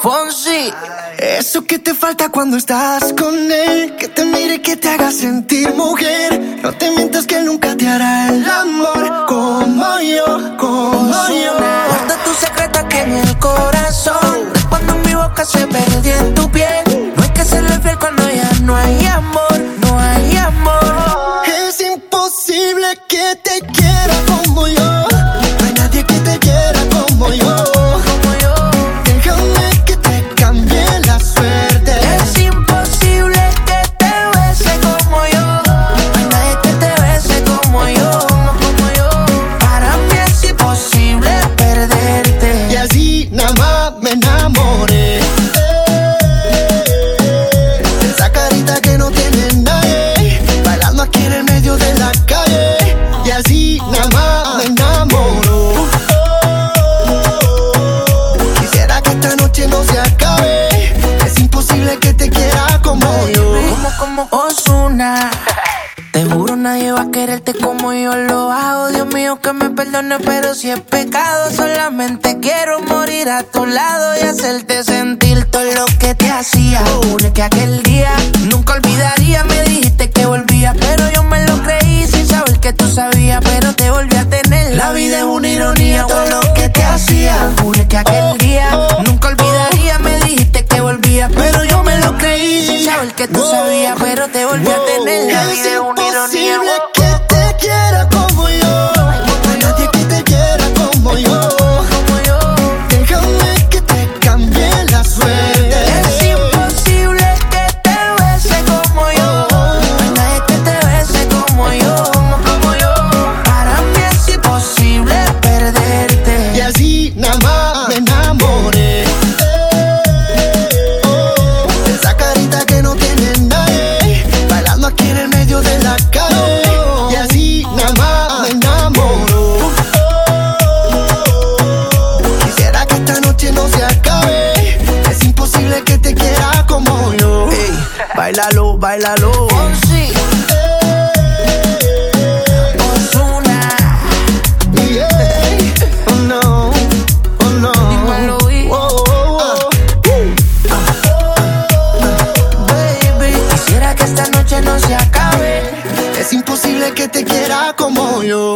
Fonsi. Eso que te falta cuando estás con él, que te mire y que te haga sentir mujer. No te mientas que nunca te hará el amor como yo, como yo. Guarda tu secreto aquí en el corazón, cuando en mi boca se perdió en tu piel. No hay que serle fiel cuando ya no hay amor, no hay amor. Es imposible que te quiera como yo. No hay nadie que te quiera como yo. Déjame que te cambie la suerte. Es imposible que te bese como yo. No hay nadie que te bese como yo, como yo. Para mí es imposible perderte. Y así nada más me enamoré. Esa carita que no tiene nadie, bailando aquí en el medio de la calle. Y así nada más me enamoro. Quisiera que esta noche no se acabe. Es imposible que te quiera como yo. Como Ozuna. Te juro nadie va a quererte como yo lo hago. Dios mío que me perdone, pero si es pecado, solamente quiero morir a tu lado y hacerte sentir todo lo que te hacía. Jure que aquel día nunca olvidaría. Me dijiste que volvía, pero yo me lo creí sin saber que tú sabías, pero te volví a tener. La vida es una ironía, todo lo que te hacía. Jure que aquel día nunca olvidaría. Me dijiste que volvía, pero yo me lo creí sin saber que tú sabías, pero te volví a tener. La vida es una ironía. Imposible que te quiera como yo. No hay nadie que te quiera como yo. Déjame que te cambie la suerte. Es imposible que te bese como yo. No hay nadie que te bese como yo, como yo. Para mí es imposible perderte. Y así nada más me enamoré. Esa carita que no tiene nadie, bailando aquí en el medio de la calle. Y así nada más me enamoro. Quisiera que esta noche no se acabe. Es imposible que te quiera como yo. Ey, báilalo, báilalo. Fonsi, Ozuna, Yeah. Oh no, oh no. dímelo, y Oh, oh, baby. Quisiera que esta noche no se acabe. Es imposible que te quiera como yo.